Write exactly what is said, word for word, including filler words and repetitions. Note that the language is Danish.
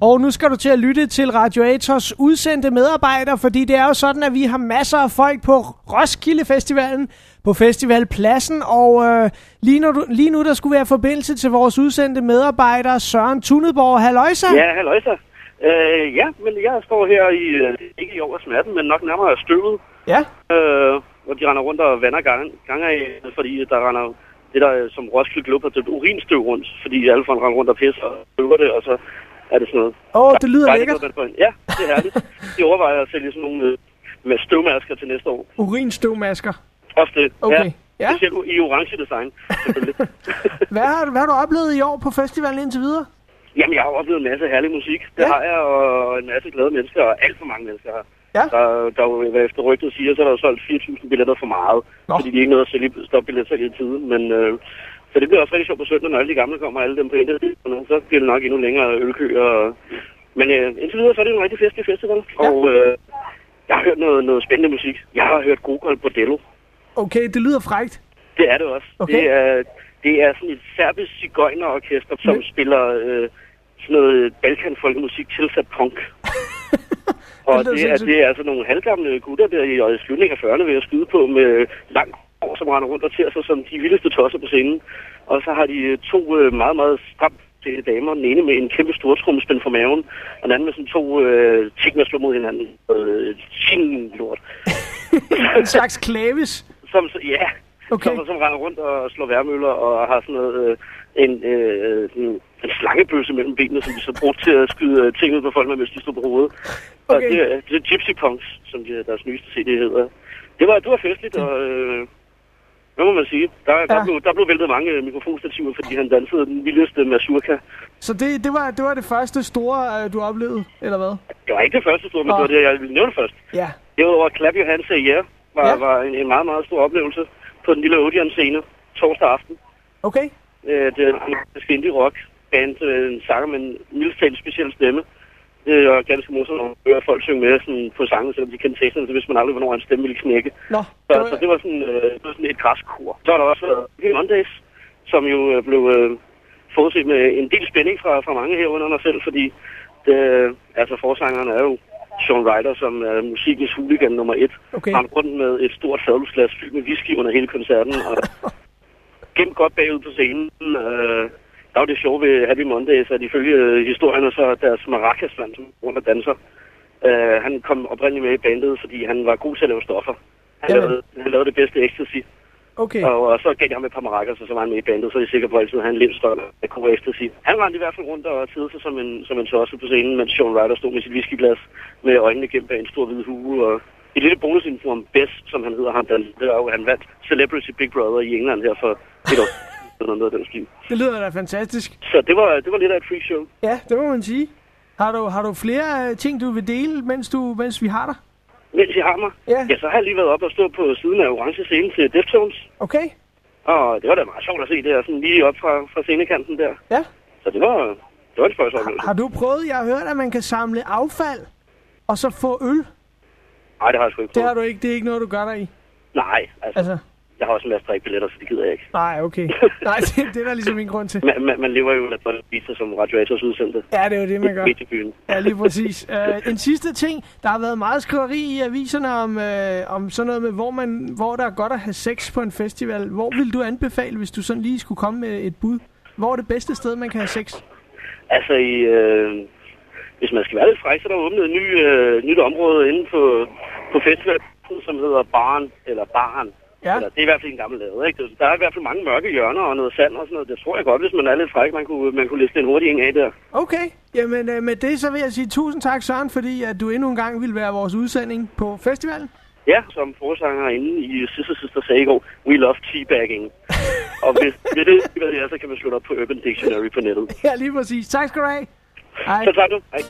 Og nu skal du til at lytte til Radioators udsendte medarbejdere, fordi det er jo sådan, at vi har masser af folk på Roskilde Festivalen, på Festivalpladsen, og øh, lige, nu, lige nu der skulle være forbindelse til vores udsendte medarbejdere, Søren Tunedborg. Halløjsa? Ja, halløjsa. Øh, ja, men jeg står her i, øh, ikke i over smerten, men nok nærmere støvet. Ja. Øh, hvor de render rundt og vander gang, gang af, fordi der render det der, som Roskilde Globe har det urinstøv rundt, fordi alle folk render rundt og pisser og støver det, og så er det sådan noget. Åh, oh, det lyder der, lækkert. noget, ja, det er herligt. De overvejer at sælge sådan nogle øh, med støvmasker til næste år. Urinstøvmasker? Også det, okay. ja. Ja. Specielt i orange design, selvfølgelig. hvad, har, hvad har du oplevet i år på festivalen indtil videre? Jamen, jeg har oplevet en masse herlig musik. Det ja. har jeg, og en masse glade mennesker, og alt for mange mennesker her. Ja. Der, der jo, hvad efter rygtet siger, så er der jo solgt fire tusind billetter for meget. Nå. Fordi de ikke nåede at sælge stopbilletter i tiden. Men, øh, så det bliver også rigtig sjovt på søndag, når alle de gamle kommer, alle dem på internet. Så bliver det nok endnu længere ølkøer. Og... Men øh, indtil videre, så er det en rigtig festlig festival. Ja. Og øh, jeg har hørt noget, noget spændende musik. Jeg har hørt Gogol Bordello. Okay, det lyder frækt. Det er det også. Okay. Det, er, det er sådan et serbisk sigøjnerorkester, som mm. spiller øh, sådan noget balkanfolkemusik tilsat punk. Og det er, det er altså nogle halvgamle gutter der i slutningen af fyrrerne ved at skyde på med langt hår, som render rundt og ter sig som de vildeste tosser på scenen. Og så har de to øh, meget, meget stramt til damer. Den ene med en kæmpe stortrumspænd for maven, og den anden med sådan to øh, ting, der slår mod hinanden. Øh, sin lort. En slags klavis? Som, ja, okay. som, som render rundt og slår værmøller og har sådan noget... Øh, en, øh, en, en slangebøsse mellem benene, som de så bruger til at skyde ting ud på folk med, hvis de stod på hovedet. Okay. Og det, det er Gypsy Punks, som de, deres nyeste C D hedder. Det var, det var festligt, og øh, hvad må man sige? Der, ja. der, blev, der blev væltet mange mikrofonstativer, fordi han dansede den vildeste mazurka. Så det, det, var, det var det første store, du oplevede, eller hvad? Det var ikke det første store, men oh. det var det, jeg ville nævne først. Ja. Det var Clap Your Hands Say Yeah, var, ja. var en, en meget, meget stor oplevelse på den lille Odeon-scene torsdag aften. Okay. Det er en indie rock band, en sanger med en mildestalt speciel stemme. Det er ganske morsomt at høre folk synge med sådan, på sangen, selvom de kendte teksterne, så hvis man aldrig, hvornår en stemme ville knække. Nå, så, så det var sådan, øh, det var sådan et græskor. Så har der også været Happy Mondays, som jo øh, blev øh, forudset med en del spænding fra, fra mange herunder mig selv, fordi det, altså forsangeren er jo Sean Ryder, som er musikens hooligan nummer et. Okay. Han rundt med et stort fadelsglas fyldt med whisky under hele koncerten, og gemt godt bagud på scenen. Øh, der var det sjove ved Happy Mondays, at ifølge øh, historierne, så deres maracasland, som rundt og danser, øh, han kom oprindeligt med i bandet, fordi han var god til at lave stoffer. Han, ja, lavede, han lavede det bedste ecstasy. Okay. Og, og så gav de ham et par maracas, og så var han med i bandet, så er de sikker på altid, at han levede større af god ecstasy. Han rendte i hvert fald rundt og tidede sig som en, som en tosse på scenen, mens Sean Ryder stod med sit whiskyglas med øjnene gemt bag en stor hvid hue. Og et lille bonusinfo om Bess, som han hedder ham, den, det er jo, han vandt Celebrity Big Brother i England her for et år. Noget af den stil. Det lyder da fantastisk. Så det var, det var lidt af et freak show. Ja, det må man sige. Har du, har du flere ting, du vil dele, mens, du, mens vi har dig? Mens jeg har mig? Ja. Ja, så har jeg lige været op og stå på siden af orange scene til Deftones. Okay. Og det var da meget sjovt at se det, sådan lige op fra, fra scenekanten der. Ja. Så det var, det var en første oplevelse. Har, har du prøvet, jeg har hørt, at man kan samle affald, og så få øl? Nej, det har jeg sgu ikke prøvet. Det har du ikke, det er ikke noget, du gør der i? Nej, altså... altså. Jeg har også en masse drikbilletter, så det gider jeg ikke. Nej, okay. Nej, det, det er der ligesom min grund til. Man, man, man lever jo lidt på en viser som Radioators udsendte. Ja, det er jo det, man gør. Midt i byen. Ja, lige præcis. Uh, en sidste ting. Der har været meget skriveri i aviserne om, uh, om sådan noget med, hvor, man, hvor der er godt at have sex på en festival. Hvor vil du anbefale, hvis du sådan lige skulle komme med et bud? Hvor er det bedste sted, man kan have sex? Altså, i, øh, hvis man skal være lidt fræk, så er der åbnet et ny, øh, nyt område inde på, på festivalen, som hedder Baren, eller Baren. Ja. Eller, det er i hvert fald en gammel lade, ikke? Der er i hvert fald mange mørke hjørner og noget sand og sådan noget. Det tror jeg godt, hvis man er lidt fræk, man kunne, man kunne liste en hurtig en af der. Okay, jamen øh, med det så vil jeg sige tusind tak, Søren, fordi at du endnu en gang ville være vores udsending på festivalen. Ja, som forsanger inde i Sister Sister sagde i går, we love teabagging. Og hvis det er det, så kan man slå op på Urban Dictionary på nettet. Ja, lige præcis. Tak skal du have. Hej. Så tak du. Hej.